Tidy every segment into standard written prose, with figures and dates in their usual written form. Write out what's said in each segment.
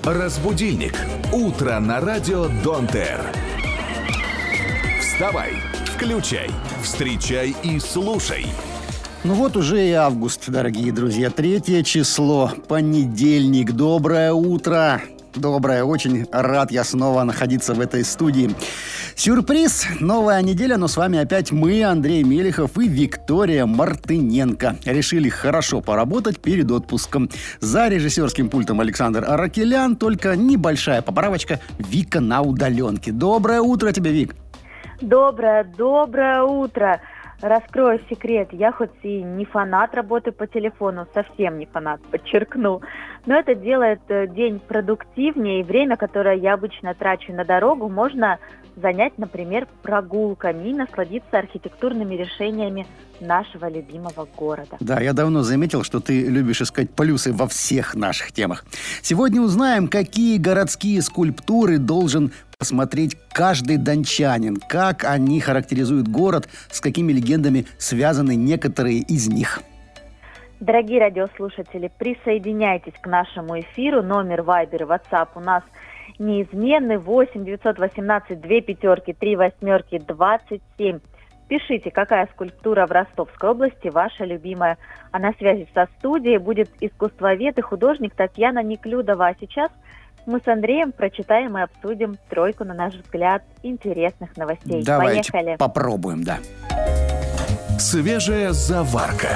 Разбудильник. Утро на радио Дон-Тер. Вставай, включай, встречай и слушай. Ну вот уже и август, дорогие друзья. 3 число, понедельник. Доброе утро. Доброе, очень рад я снова находиться в этой студии. Сюрприз, новая неделя, но с вами опять мы, Андрей Мелехов и Виктория Мартыненко. Решили хорошо поработать перед отпуском. За режиссерским пультом Александр Аракелян, только небольшая поправочка, Вика на удаленке. Доброе утро тебе, Вик. Доброе утро. Раскрою секрет, я хоть и не фанат работы по телефону, совсем не фанат, подчеркну, но это делает день продуктивнее, и время, которое я обычно трачу на дорогу, можно занять, например, прогулками и насладиться архитектурными решениями нашего любимого города. Да, я давно заметил, что ты любишь искать плюсы во всех наших темах. Сегодня узнаем, какие городские скульптуры должен посмотреть каждый дончанин, как они характеризуют город, с какими легендами связаны некоторые из них. Дорогие радиослушатели, присоединяйтесь к нашему эфиру. Номер Viber и WhatsApp у нас неизменный: 8 918 2 5 3 8 27. Пишите, какая скульптура в Ростовской области ваша любимая. А на связи со студией будет искусствовед и художник Татьяна Неклюдова. А сейчас мы с Андреем прочитаем и обсудим тройку, на наш взгляд, интересных новостей. Давайте Поехали. Попробуем, да. Свежая заварка.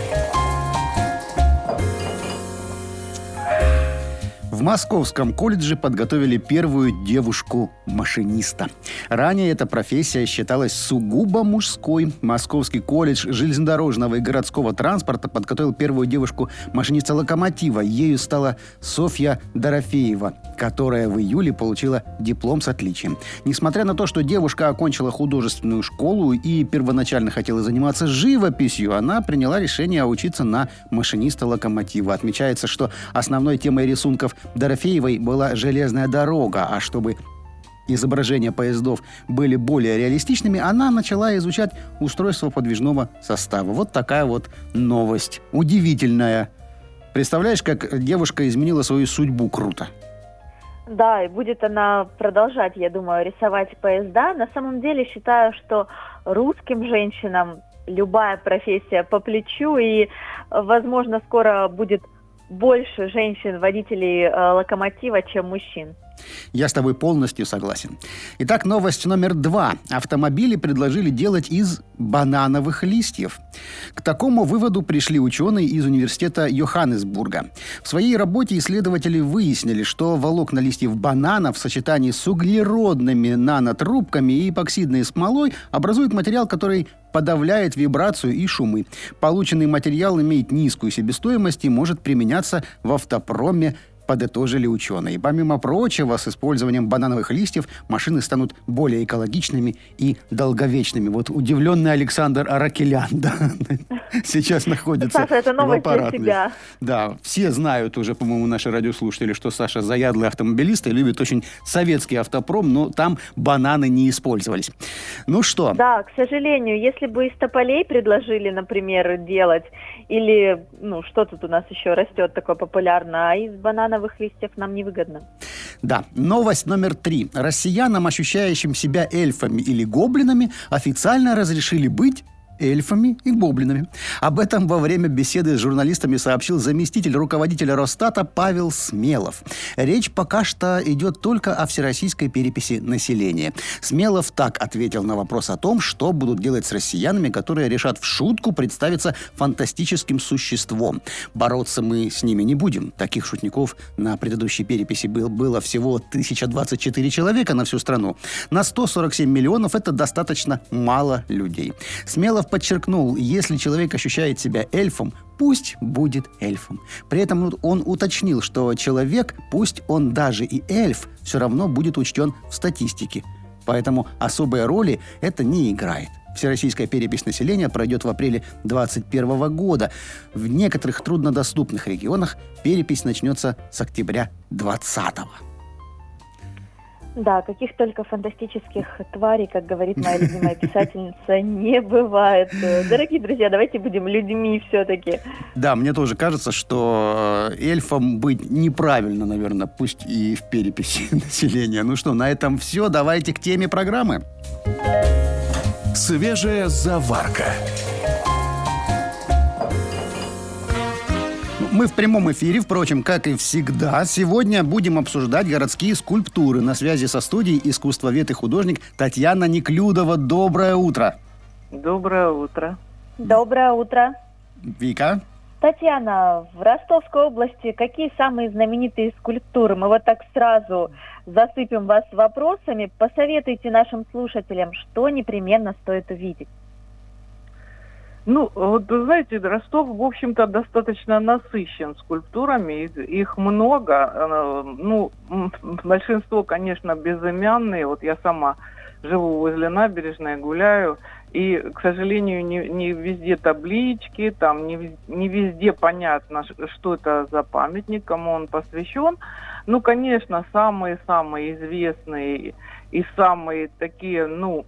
В Московском колледже подготовили первую девушку-машиниста. Ранее эта профессия считалась сугубо мужской. Московский колледж железнодорожного и городского транспорта подготовил первую девушку-машиниста локомотива. Ею стала Софья Дорофеева, которая в июле получила диплом с отличием. Несмотря на то, что девушка окончила художественную школу и первоначально хотела заниматься живописью, она приняла решение учиться на машиниста локомотива. Отмечается, что основной темой рисунков Дорофеевой была железная дорога, а чтобы изображения поездов были более реалистичными, она начала изучать устройство подвижного состава. Вот такая вот новость. Удивительная. Представляешь, как девушка изменила свою судьбу круто. Да, и будет она продолжать, я думаю, рисовать поезда. На самом деле считаю, что русским женщинам любая профессия по плечу, и, возможно, скоро будет больше женщин-водителей локомотива, чем мужчин. Я с тобой полностью согласен. Итак, новость номер 2. Автомобили предложили делать из банановых листьев. К такому выводу пришли ученые из университета Йоханнесбурга. В своей работе исследователи выяснили, что волокна листьев банана в сочетании с углеродными нанотрубками и эпоксидной смолой образуют материал, который подавляет вибрацию и шумы. Полученный материал имеет низкую себестоимость и может применяться в автопроме, подытожили ученые. Помимо прочего, с использованием банановых листьев машины станут более экологичными и долговечными. Вот удивленный Александр Аракелян, да, сейчас находится Саша, это новость в аппаратной. для тебя. Да, все знают уже, по-моему, наши радиослушатели, что Саша заядлый автомобилист и любит очень советский автопром, но там бананы не использовались. Ну что? Да, к сожалению, если бы из тополей предложили, например, делать, или, что тут у нас еще растет такое популярно, а из банановых листьев нам невыгодно. Да, новость номер 3. Россиянам, ощущающим себя эльфами или гоблинами, официально разрешили быть эльфами и гоблинами. Об этом во время беседы с журналистами сообщил заместитель руководителя Росстата Павел Смелов. Речь пока что идет только о всероссийской переписи населения. Смелов так ответил на вопрос о том, что будут делать с россиянами, которые решат в шутку представиться фантастическим существом. Бороться мы с ними не будем. Таких шутников на предыдущей переписи было всего 1024 человека на всю страну. На 147 миллионов это достаточно мало людей. Смелов подчеркнул, если человек ощущает себя эльфом, пусть будет эльфом. При этом он уточнил, что человек, пусть он даже и эльф, все равно будет учтен в статистике. Поэтому особой роли это не играет. Всероссийская перепись населения пройдет в апреле 2021 года. В некоторых труднодоступных регионах перепись начнется с октября 2020. Да, каких только фантастических тварей, как говорит моя любимая писательница, не бывает. Дорогие друзья, давайте будем людьми все-таки. Да, мне тоже кажется, что эльфам быть неправильно, наверное, пусть и в переписи населения. Ну что, на этом все. Давайте к теме программы. Свежая заварка. Мы в прямом эфире, впрочем, как и всегда. Сегодня будем обсуждать городские скульптуры. На связи со студией искусствовед и художник Татьяна Неклюдова. Доброе утро. Доброе утро. Доброе утро. Вика? Татьяна, в Ростовской области какие самые знаменитые скульптуры? Мы вот так сразу засыпем вас вопросами. Посоветуйте нашим слушателям, что непременно стоит увидеть. Ну, вот вы знаете, Ростов, в общем-то, достаточно насыщен скульптурами, их много, ну, большинство, конечно, безымянные, вот я сама живу возле набережной, гуляю, и, к сожалению, не везде таблички, там не везде понятно, что это за памятник, кому он посвящен. Ну, конечно, самые-самые известные и самые такие, ну,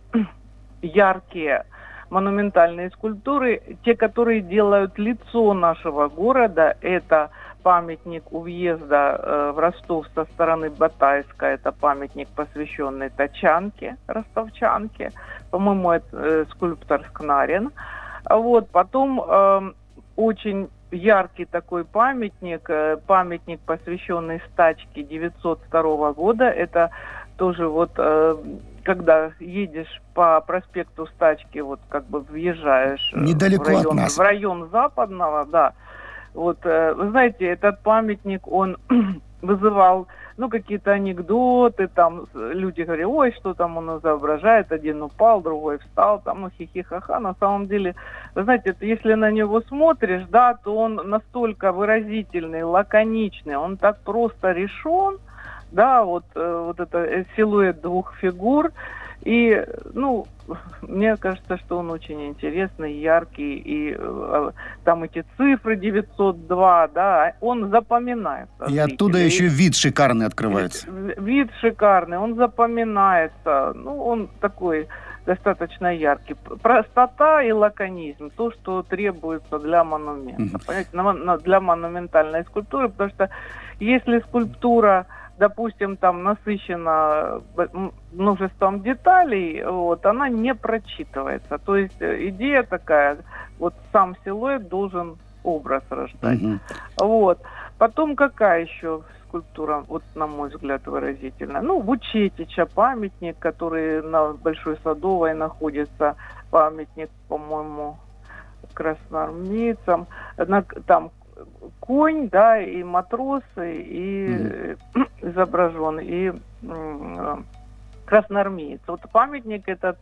яркие монументальные скульптуры, те, которые делают лицо нашего города, это памятник у въезда в Ростов со стороны Батайска, это памятник, посвященный тачанке, ростовчанке, по-моему, это скульптор Скнарин. Вот, потом очень яркий такой памятник, посвященный стачке 902 года, это тоже вот, когда едешь по проспекту Стачки, вот как бы въезжаешь недалеко от нас. В район Западного, да. Вот, вы знаете, этот памятник, он вызывал, ну, какие-то анекдоты, там люди говорили, ой, что там он изображает, один упал, другой встал, там, ну, хихи-ха-ха. На самом деле, вы знаете, если на него смотришь, да, то он настолько выразительный, лаконичный, он так просто решен, да, вот это силуэт двух фигур. И, ну, мне кажется, что он очень интересный, яркий. И там эти цифры 902, да, он запоминается. И оттуда еще вид шикарный открывается. Вид шикарный, он запоминается. Ну, он такой достаточно яркий. Простота и лаконизм, то, что требуется для монумента. Понимаете, для монументальной скульптуры, потому что если скульптура, допустим, там насыщена множеством деталей, вот, она не прочитывается. То есть идея такая, вот сам силуэт должен образ рождать. Вот. Потом какая еще скульптура, вот на мой взгляд, выразительная? Ну, Вучетича памятник, который на Большой Садовой находится, памятник, по-моему, красноармейцам. Там конь, да, и матросы, и изображен, и красноармеец. Вот памятник этот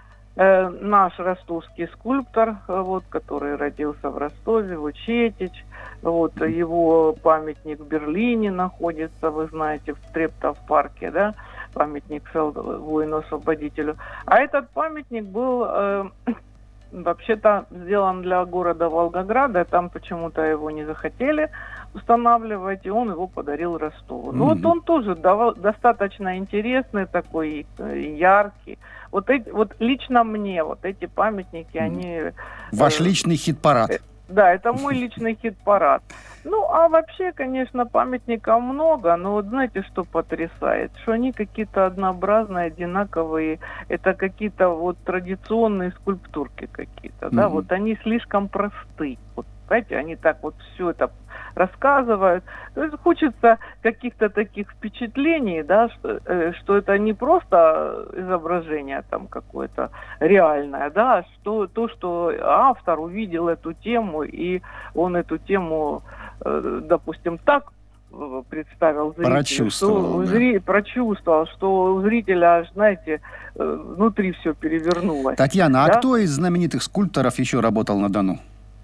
наш ростовский скульптор, вот, который родился в Ростове, Вучетич. Вот, его памятник в Берлине находится, вы знаете, в Трептов-парке, да, памятник воину-освободителю. А этот памятник был вообще-то сделан для города Волгограда, там почему-то его не захотели устанавливать, и он его подарил Ростову. Ну вот он тоже достаточно интересный такой, яркий. Вот лично мне вот эти памятники, они... Ваш личный хит-парад. Да, это мой личный хит-парад. Ну, а вообще, конечно, памятников много, но вот знаете, что потрясает? Что они какие-то однообразные, одинаковые, это какие-то вот традиционные скульптурки какие-то, да, вот они слишком просты. Вот, знаете, они так вот все это рассказывают. То есть хочется каких-то таких впечатлений, да, что это не просто изображение там какое-то реальное, да, а что автор увидел эту тему, и он эту тему, допустим, так представил зрителю, прочувствовал, что у зрителя, знаете, внутри все перевернулось. Татьяна, да? А кто из знаменитых скульпторов еще работал на Дону?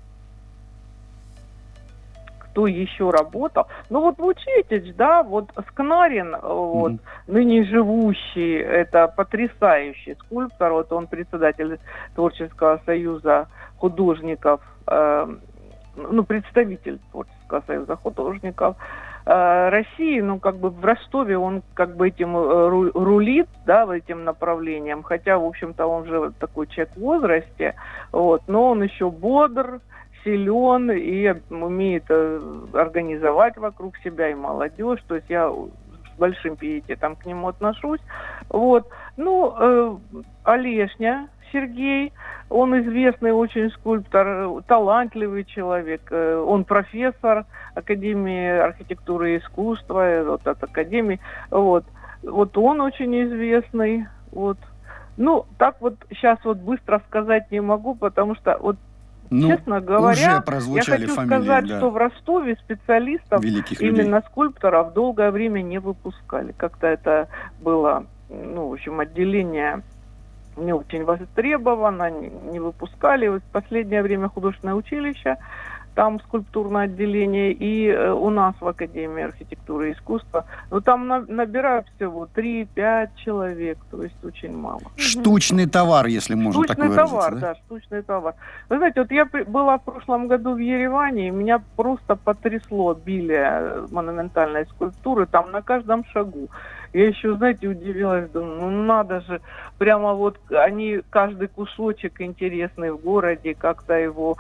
Кто еще работал? Ну вот Вучетич, да, вот Скнарин, вот, ныне живущий, это потрясающий скульптор, вот он председатель Творческого союза художников, ну, представитель Творческого союза художников, России, ну, как бы в Ростове он как бы этим рулит, да, в этим направлением, хотя, в общем-то, он же такой человек в возрасте, вот, но он еще бодр, силен и умеет организовать вокруг себя и молодежь, то есть я с большим пиететом к нему отношусь, вот. Ну, Олешня Сергей, он известный очень скульптор, талантливый человек, он профессор Академии архитектуры и искусства, вот от Академии, вот он очень известный, вот. Ну, так вот сейчас вот быстро сказать не могу, потому что вот, честно говоря, я хочу сказать, что в Ростове специалистов, именно скульпторов, долгое время не выпускали. Как-то это было, ну, в общем, отделение не очень востребовано, не выпускали. В последнее время художественное училище, там скульптурное отделение, и у нас в Академии архитектуры и искусства. Но там набирают всего 3-5 человек, то есть очень мало. Штучный товар, если можно так выразиться. Штучный товар, да, штучный товар. Вы знаете, вот я была в прошлом году в Ереване, и меня просто потрясло обилие монументальной скульптуры, там на каждом шагу. Я еще, знаете, удивилась, думаю, ну надо же, прямо вот они, каждый кусочек интересный в городе, как-то его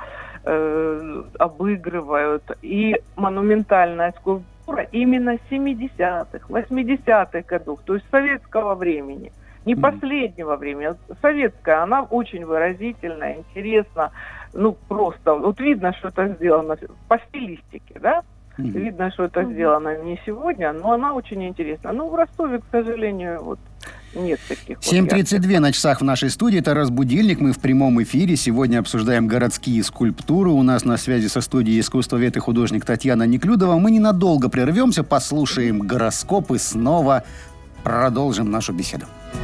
обыгрывают. И монументальная скульптура именно 70-х, 80-х годов, то есть советского времени. Не последнего времени, а советская, она очень выразительная, интересна, ну просто, вот видно, что это сделано по стилистике, да? Видно, что это сделано не сегодня, но она очень интересна. Ну, в Ростове, к сожалению, вот нет таких. 7:32 на часах в нашей студии. Это «Разбудильник». Мы в прямом эфире. Сегодня обсуждаем городские скульптуры. У нас на связи со студией искусствовед и художник Татьяна Неклюдова. Мы ненадолго прервемся, послушаем гороскоп и снова продолжим нашу беседу.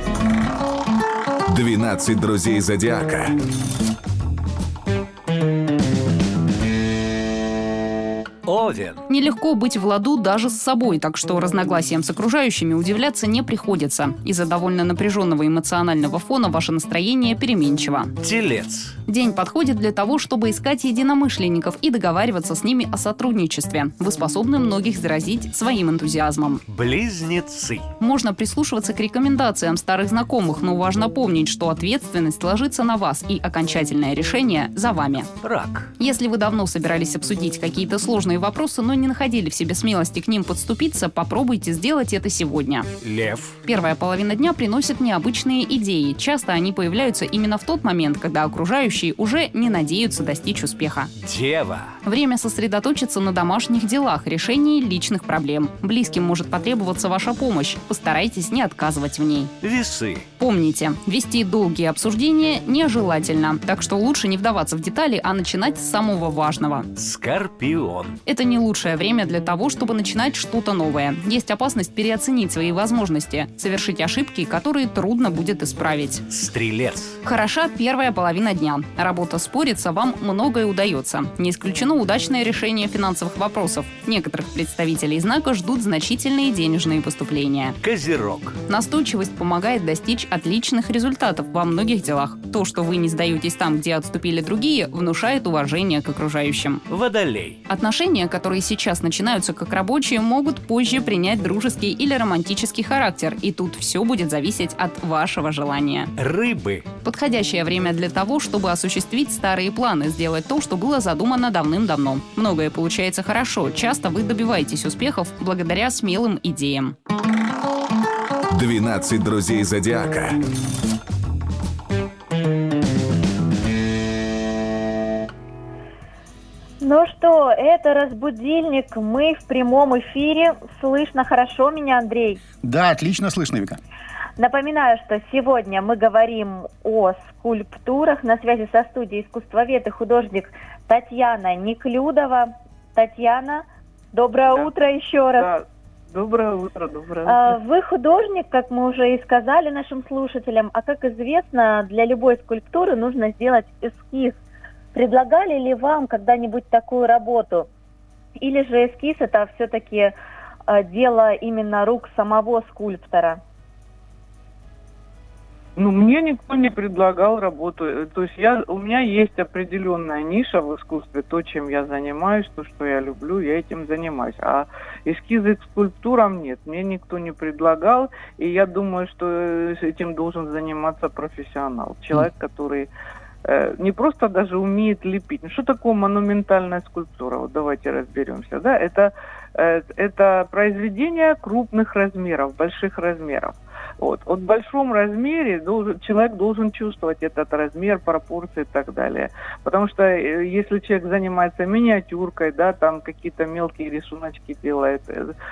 12 друзей зодиака. Овен. Нелегко быть в ладу даже с собой, так что разногласиям с окружающими удивляться не приходится. Из-за довольно напряженного эмоционального фона ваше настроение переменчиво. Телец. День подходит для того, чтобы искать единомышленников и договариваться с ними о сотрудничестве. Вы способны многих заразить своим энтузиазмом. Близнецы. Можно прислушиваться к рекомендациям старых знакомых, но важно помнить, что ответственность ложится на вас и окончательное решение за вами. Рак. Если вы давно собирались обсудить какие-то сложные вопросы, но не находили в себе смелости к ним подступиться, попробуйте сделать это сегодня. Лев. Первая половина дня приносит необычные идеи. Часто они появляются именно в тот момент, когда окружающие уже не надеются достичь успеха. Дева. Время сосредоточиться на домашних делах, решении личных проблем. Близким может потребоваться ваша помощь. Постарайтесь не отказывать в ней. Весы. Помните, вести долгие обсуждения нежелательно, так что лучше не вдаваться в детали, а начинать с самого важного. Скорпион. Это не лучшее время для того, чтобы начинать что-то новое. Есть опасность переоценить свои возможности, совершить ошибки, которые трудно будет исправить. Стрелец. Хороша первая половина дня. Работа спорится, вам многое удается. Не исключено удачное решение финансовых вопросов. Некоторых представителей знака ждут значительные денежные поступления. Козерог. Настойчивость помогает достичь отличных результатов во многих делах. То, что вы не сдаетесь там, где отступили другие, внушает уважение к окружающим. Водолей. Отношения, которые сейчас начинаются как рабочие, могут позже принять дружеский или романтический характер, и тут все будет зависеть от вашего желания. Рыбы. Подходящее время для того, чтобы осуществить старые планы, сделать то, что было задумано давным-давно. Многое получается хорошо, часто вы добиваетесь успехов благодаря смелым идеям. 12 друзей зодиака. Ну что, это «Разбудильник». Мы в прямом эфире. Слышно хорошо меня, Андрей? Да, отлично слышно, Вика. Напоминаю, что сегодня мы говорим о скульптурах. На связи со студией искусствовед и художник Татьяна Неклюдова. Татьяна, доброе утро еще раз. Да. Доброе утро, доброе утро. Вы художник, как мы уже и сказали нашим слушателям, а как известно, для любой скульптуры нужно сделать эскиз. Предлагали ли вам когда-нибудь такую работу? Или же эскиз это все-таки дело именно рук самого скульптора? Ну, мне никто не предлагал работу. То есть у меня есть определенная ниша в искусстве, то, чем я занимаюсь, то, что я люблю, я этим занимаюсь. А эскизы к скульптурам нет, мне никто не предлагал, и я думаю, что этим должен заниматься профессионал. Человек, который не просто даже умеет лепить. Ну, что такое монументальная скульптура? Вот давайте разберемся. Да? Это произведение крупных размеров, больших размеров. Вот в большом размере человек должен чувствовать этот размер, пропорции и так далее. Потому что если человек занимается миниатюркой, да, там какие-то мелкие рисуночки делает,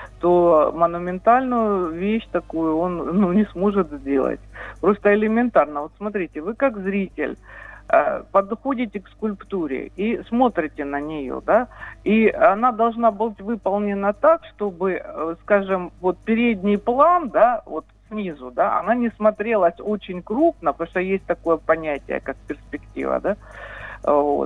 то монументальную вещь такую он не сможет сделать. Просто элементарно. Вот смотрите, вы как зритель подходите к скульптуре и смотрите на нее, да, и она должна быть выполнена так, чтобы, скажем, вот передний план, да, вот снизу, да, она не смотрелась очень крупно, потому что есть такое понятие, как перспектива, да, вот.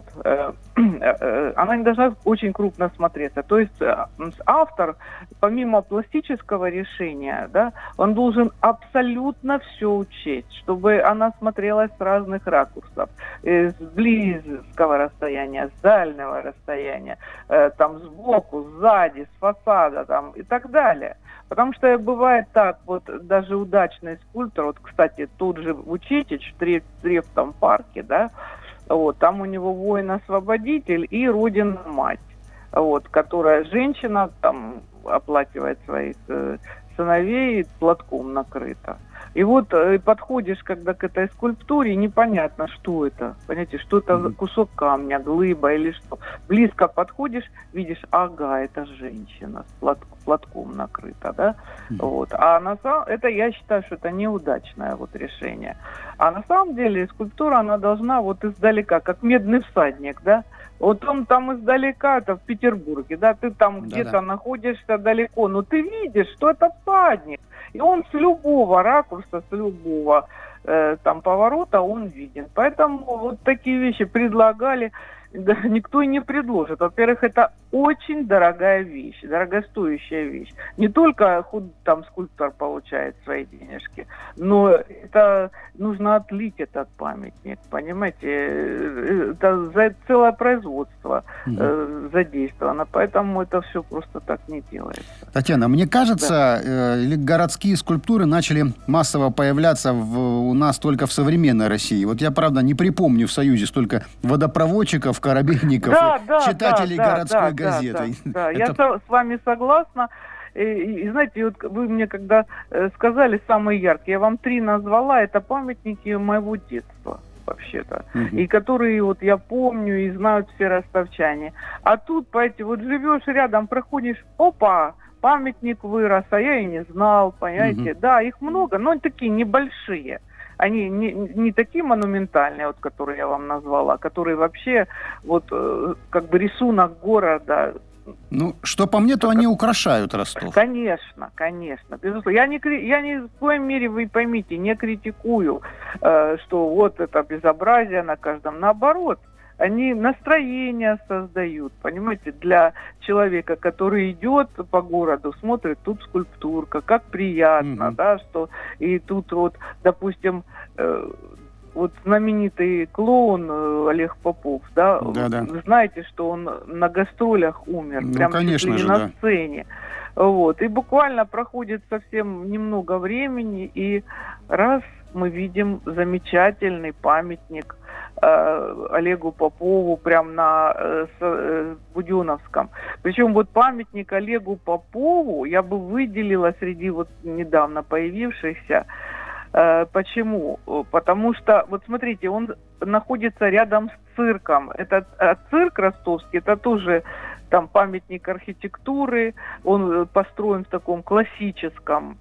Она не должна очень крупно смотреться. То есть автор, помимо пластического решения, да, он должен абсолютно все учесть, чтобы она смотрелась с разных ракурсов. С близкого расстояния, с дальнего расстояния, там сбоку, сзади, с фасада там, и так далее. Потому что бывает так, вот даже удачный скульптор, вот, кстати, тот же Вучетич в Трефном парке, да, вот, там у него воин-освободитель и Родина-мать, вот, которая женщина, там, оплакивает своих сыновей, платком накрыта. И вот подходишь, когда к этой скульптуре, непонятно, что это. Понимаете, что это кусок камня, глыба или что. Близко подходишь, видишь, ага, это женщина с платком накрыта, да. Вот. А это, я считаю, что это неудачное вот решение. А на самом деле скульптура, она должна вот издалека, как медный всадник, да. Вот он там издалека, это в Петербурге, да, ты там где-то находишься далеко, но ты видишь, что это всадник. И он с любого ракурса, с любого там поворота он виден. Поэтому вот такие вещи предлагали, да, никто и не предложит. Во-первых, это очень дорогая вещь, дорогостоящая вещь. Не только там скульптор получает свои денежки, но это нужно отлить этот памятник, понимаете? Это целое производство задействовано, поэтому это все просто так не делается. Татьяна, мне кажется, городские скульптуры начали массово появляться у нас только в современной России. Вот я, правда, не припомню в Союзе столько водопроводчиков, корабейников, читателей городской газеты. Да, я с вами согласна. И знаете, вот вы мне когда сказали самые яркие, я вам 3 назвала, это памятники моего детства вообще-то. И которые вот я помню и знают все ростовчане. А тут, понимаете, вот живешь рядом, проходишь, опа, памятник вырос, а я и не знал, понимаете. Да, их много, но они такие небольшие. Они не такие монументальные, вот, которые я вам назвала, которые вообще вот как бы рисунок города. Ну, что по мне, то они украшают Ростов. Конечно, безусловно. Я ни в коей мере, вы поймите, не критикую, что вот это безобразие на каждом. Наоборот, они настроение создают, понимаете, для человека, который идет по городу, смотрит, тут скульптурка, как приятно, да, что и тут вот, допустим, вот знаменитый клоун Олег Попов, да, вы знаете, что он на гастролях умер, прямо конечно же, на сцене. Вот. И буквально проходит совсем немного времени, и раз мы видим замечательный памятник Олегу Попову прямо на Буденновском. Причем вот памятник Олегу Попову я бы выделила среди вот недавно появившихся. Почему? Потому что, вот смотрите, он находится рядом с цирком. Это цирк ростовский, это тоже там памятник архитектуры. Он построен в таком классическом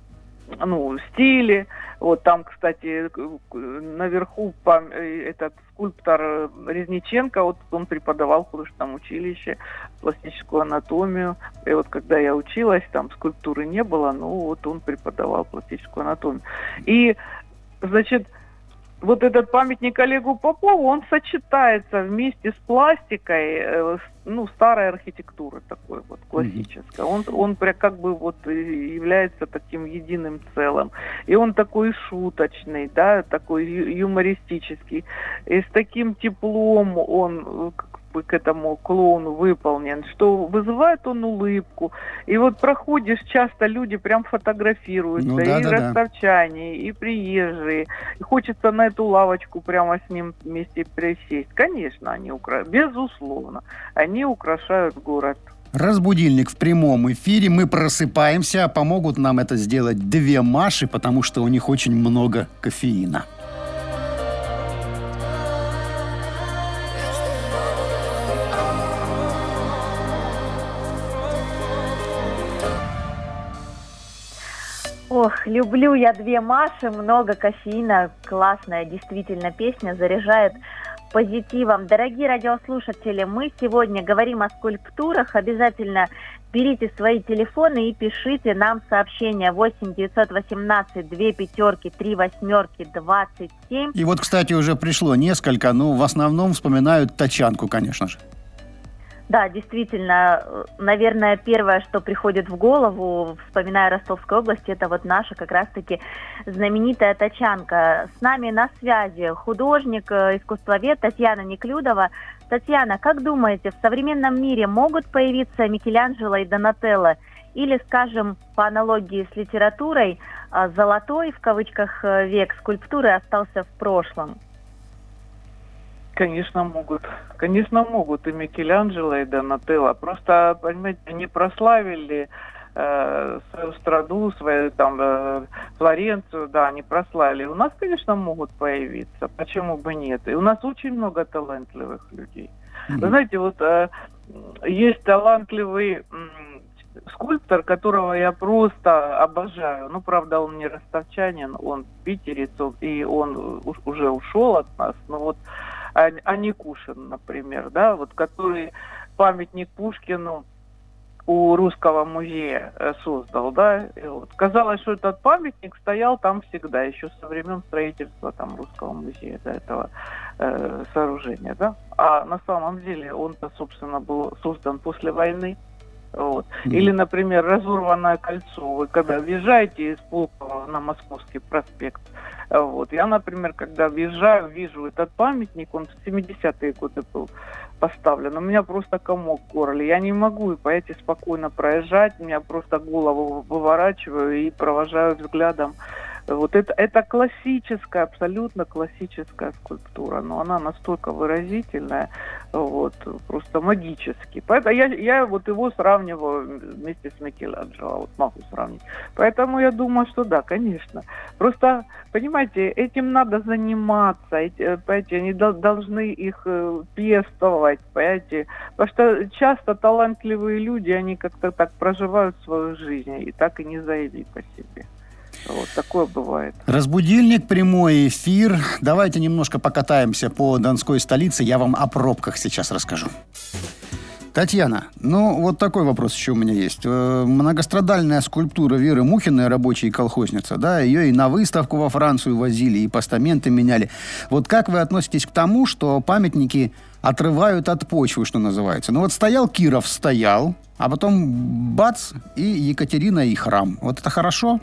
стиле. Вот там, кстати, наверху этот скульптор Резниченко, вот он преподавал в художественном училище пластическую анатомию. И вот когда я училась, там скульптуры не было, но вот он преподавал пластическую анатомию. И, значит, вот этот памятник Олегу Попову, он сочетается вместе с пластикой, старой архитектуры такой вот классической. Он как бы вот является таким единым целым. И он такой шуточный, да, такой юмористический. И с таким теплом он к этому клоуну выполнен, что вызывает он улыбку. И вот проходишь, часто люди прям фотографируются, ростовчане, и приезжие. И хочется на эту лавочку прямо с ним вместе присесть. Конечно, безусловно, они украшают город. Разбудильник в прямом эфире. Мы просыпаемся, а помогут нам это сделать две Маши, потому что у них очень много кофеина. Ох, люблю я две Маши, много кофеина, классная действительно песня, заряжает позитивом. Дорогие радиослушатели, мы сегодня говорим о скульптурах. Обязательно берите свои телефоны и пишите нам сообщения 8 918 2 5 3 8 27. И вот, кстати, уже пришло несколько, но в основном вспоминают тачанку, конечно же. Да, действительно, наверное, первое, что приходит в голову, вспоминая Ростовскую область, это вот наша как раз-таки знаменитая тачанка. С нами на связи художник, искусствовед Татьяна Неклюдова. Татьяна, как думаете, в современном мире могут появиться Микеланджело и Донателло? Или, скажем, по аналогии с литературой, золотой, в кавычках, век скульптуры остался в прошлом? Конечно, могут. Конечно, могут и Микеланджело, и Донателло. Просто, понимаете, они прославили свою страну, свою там Флоренцию, да, они прославили. У нас, конечно, могут появиться. Почему бы нет? И у нас очень много талантливых людей. Вы знаете, вот есть талантливый скульптор, которого я просто обожаю. Ну, правда, он не ростовчанин, он питерец, и он уже ушел от нас. Но вот Аникушин, например, да, вот который памятник Пушкину у Русского музея создал, да, и вот казалось, что этот памятник стоял там всегда, еще со времен строительства там Русского музея, до этого сооружения, да, а на самом деле он-то, собственно, был создан после войны. Вот. Или, например, разорванное кольцо. Вы когда въезжаете из Пулково на Московский проспект, вот. Я, например, когда въезжаю, вижу этот памятник, он в 70-е годы был поставлен. У меня просто комок в горле. Я не могу, понимаете, спокойно проезжать. Меня просто голову выворачиваю и провожаю взглядом. Вот это классическая, абсолютно классическая скульптура, но она настолько выразительная, вот, просто магически. Поэтому я вот его сравниваю вместе с Микеланджело, вот могу сравнить. Поэтому я думаю, что да, конечно. Просто, понимаете, этим надо заниматься, понимаете, они должны их пестовать, понимаете, потому что часто талантливые люди, они как-то так проживают свою жизнь и так и не заявили по себе. Вот такое бывает. Разбудильник, прямой эфир. Давайте немножко покатаемся по Донской столице. Я вам о пробках сейчас расскажу. Татьяна, ну вот такой вопрос еще у меня есть. Многострадальная скульптура Веры Мухиной, рабочей колхозница, да, ее и на выставку во Францию возили, и постаменты меняли. Вот как вы относитесь к тому, что памятники отрывают от почвы, что называется? Ну вот стоял Киров, а потом бац, и Екатерина, и храм. Вот это хорошо?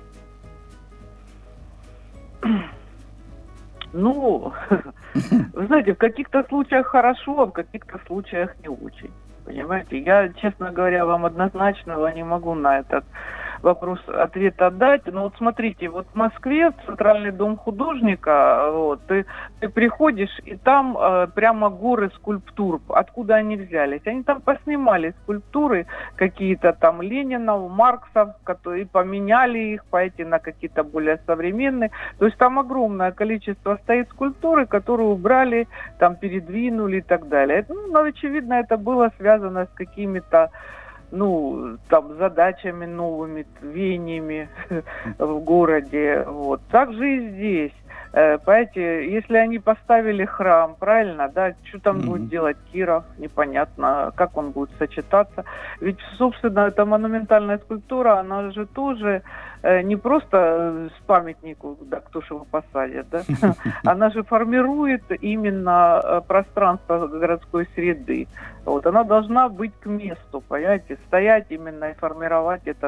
Ну, вы знаете, в каких-то случаях хорошо, а в каких-то случаях не очень. Понимаете, я, честно говоря, вам однозначного не могу на этот вопрос ответа дать. Но вот смотрите, вот в Москве, в Центральный дом художника, вот, ты приходишь, и там прямо горы скульптур. Откуда они взялись? Они там поснимали скульптуры какие-то там Ленинов, Марксов, которые поменяли их, поэти на какие-то более современные. То есть там огромное количество стоит скульптуры, которые убрали, там передвинули и так далее. Ну, очевидно, это было связано с какими-то там задачами новыми, веяниями в городе. Вот. Так же и здесь. Понимаете, если они поставили храм, правильно, да, что там будет делать Киров, непонятно, как он будет сочетаться. Ведь, собственно, эта монументальная скульптура, она же тоже не просто с памятнику, да, кто же его посадит, да, она же формирует именно пространство городской среды. Вот, она должна быть к месту, понимаете, стоять именно и формировать это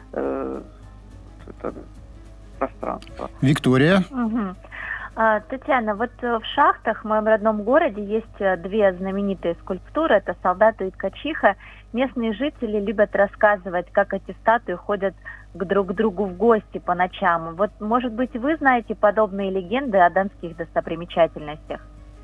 пространство. Виктория? Угу. Татьяна, вот в Шахтах, в моем родном городе, есть две знаменитые скульптуры. Это «Солдаты» и «Ткачиха». Местные жители любят рассказывать, как эти статуи ходят друг к другу в гости по ночам. Вот, может быть, вы знаете подобные легенды о донских достопримечательностях?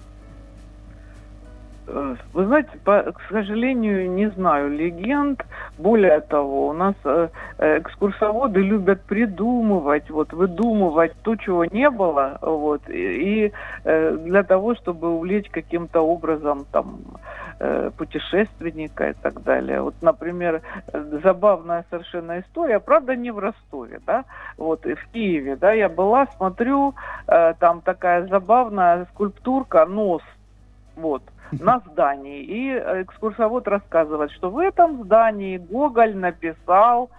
Вы знаете, к сожалению, не знаю легенд. Более того, у нас экскурсоводы любят придумывать, вот, выдумывать то, чего не было, вот, и для того, чтобы увлечь каким-то образом там путешественника и так далее. Вот, например, забавная совершенно история, правда, не в Ростове, да, вот, и в Киеве, да, я была, смотрю, там такая забавная скульптурка, нос, вот, на здании. И экскурсовод рассказывает, что в этом здании Гоголь написал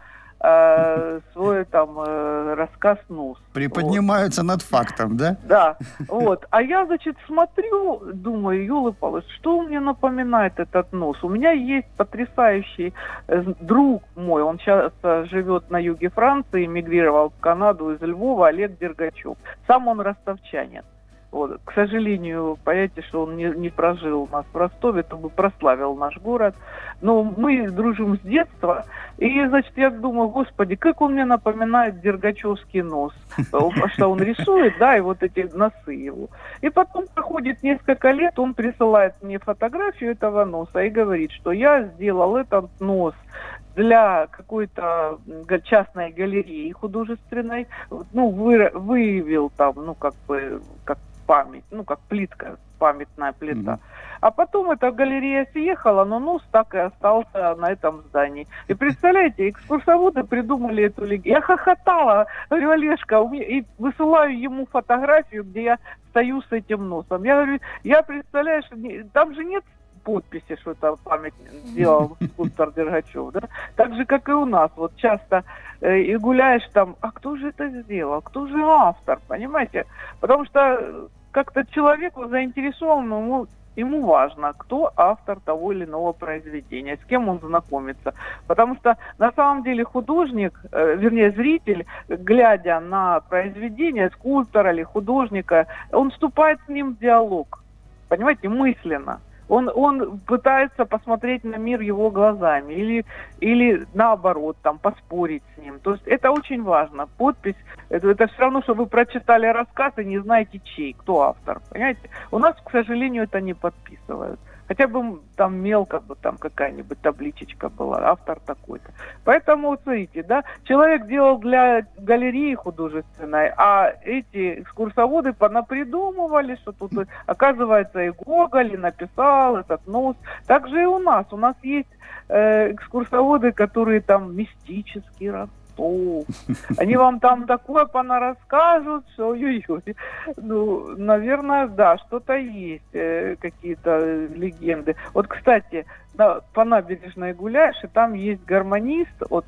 свой там рассказ «Нос». Приподнимаются над фактом, да? Да, вот. А я, значит, смотрю, думаю, ёлы-палы, что мне напоминает этот нос? У меня есть потрясающий друг мой, он сейчас живет на юге Франции, эмигрировал в Канаду из Львова, Олег Дергачев. Сам он ростовчанин. Вот. К сожалению, понимаете, что он не прожил у нас в Ростове, то бы прославил наш город. Но мы дружим с детства. И, значит, я думаю, господи, как он мне напоминает дергачевский нос. Что он рисует, да, и вот эти носы его. И потом проходит несколько лет, он присылает мне фотографию этого носа и говорит, что я сделал этот нос для какой-то частной галереи художественной, ну, выявил там, ну, как бы, как память, ну, как плитка, памятная плита. А потом эта галерея съехала, но нос так и остался на этом здании. И представляете, экскурсоводы придумали эту легенду. Я хохотала, говорю, Олежка, и высылаю ему фотографию, где я стою с этим носом. Я говорю, я представляю, что там же нет подписи, что это память сделал скульптор Дергачев, да? Так же, как и у нас. Вот часто и гуляешь там, а кто же это сделал? Кто же автор? Понимаете? Потому что как-то человеку заинтересованному ему важно, кто автор того или иного произведения, с кем он знакомится. Потому что на самом деле художник, вернее зритель, глядя на произведение скульптора или художника, он вступает с ним в диалог. Понимаете, мысленно. Он пытается посмотреть на мир его глазами или наоборот, там, поспорить с ним. То есть это очень важно. Подпись, это все равно, что вы прочитали рассказ и не знаете чей, кто автор. Понимаете? У нас, к сожалению, это не подписывают. Хотя бы там мелко бы там какая-нибудь табличечка была, автор такой-то. Поэтому, вот смотрите, да, человек делал для галереи художественной, а эти экскурсоводы понапридумывали, что тут, оказывается, и Гоголь, и написал этот нос. Так же и у нас. У нас есть экскурсоводы, которые там мистический Ростов. Они вам там такое понарасскажут, что ой-ой-ой. Ну, наверное, да, что-то есть, какие-то легенды. Вот, кстати, по набережной гуляешь, и там есть гармонист, вот,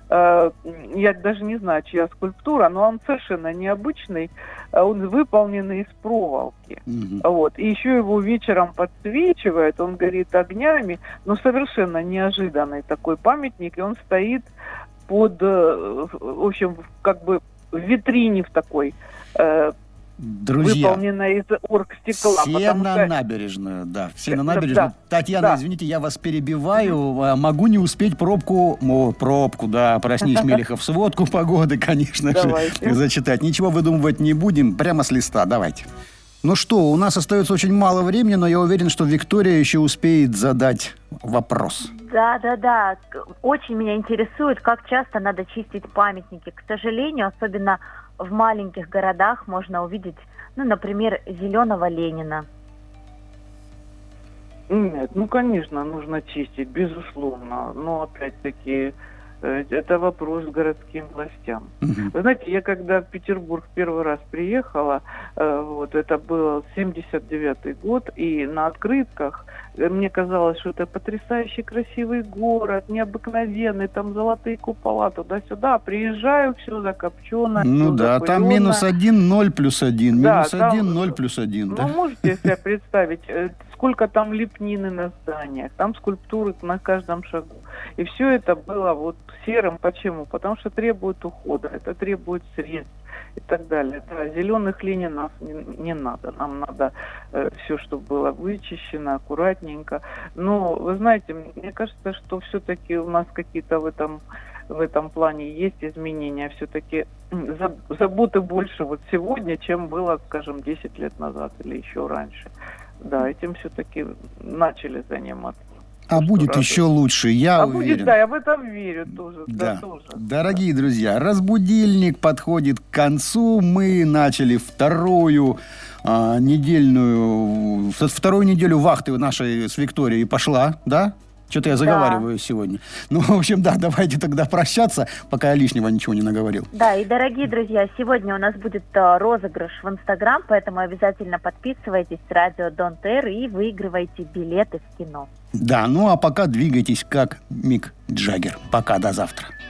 я даже не знаю, чья скульптура, но он совершенно необычный, он выполнен из проволоки. Вот. И еще его вечером подсвечивают, он горит огнями, но совершенно неожиданный такой памятник, и он стоит под, в общем, как бы в витрине в такой, друзья, выполненной из оргстекла. Все на набережную, да, все на набережную. Да, Татьяна, да. Извините, я вас перебиваю. Могу не успеть пробку, да, проснись, Мелехов, сводку погоды, конечно же, зачитать. Ничего выдумывать не будем, прямо с листа, давайте. Ну что, у нас остается очень мало времени, но я уверен, что Виктория еще успеет задать вопрос. Да. Очень меня интересует, как часто надо чистить памятники. К сожалению, особенно в маленьких городах можно увидеть, ну, например, зеленого Ленина. Нет, ну, конечно, нужно чистить, безусловно. Но, опять-таки, Это вопрос к городским властям. Мгм. Вы знаете, я когда в Петербург первый раз приехала, вот это был 79-й год, и на открытках мне казалось, что это потрясающий красивый город, необыкновенный, там золотые купола, туда-сюда. Приезжаю, все закопчено. Ну всё да, там запылённо. -1, 0 + 1, Да, -1, там- 0 + 1. Ну, Да? можете себе представить, сколько там лепнины на зданиях, там скульптуры на каждом шагу. И все это было вот серым. Почему? Потому что требует ухода, это требует средств и так далее. Да, зеленых линий нам не надо. Нам надо все, чтобы было вычищено, аккуратненько. Но, вы знаете, мне кажется, что все-таки у нас какие-то в этом плане есть изменения. Все-таки заботы больше вот сегодня, чем было, скажем, 10 лет назад или еще раньше. Да, этим все-таки начали заниматься. А Что будет радует. еще лучше, я будет, уверен. да, я в это верю тоже. Да. тоже. Дорогие друзья, разбудильник подходит к концу. Мы начали вторую неделю вахты нашей с Викторией пошла, да? Что-то я заговариваю сегодня. Ну, в общем, да, давайте тогда прощаться, пока я лишнего ничего не наговорил. Да, и, дорогие друзья, сегодня у нас будет розыгрыш в Инстаграм, поэтому обязательно подписывайтесь с радио Дон ТР и выигрывайте билеты в кино. Да, ну а пока двигайтесь как Мик Джаггер. Пока, до завтра.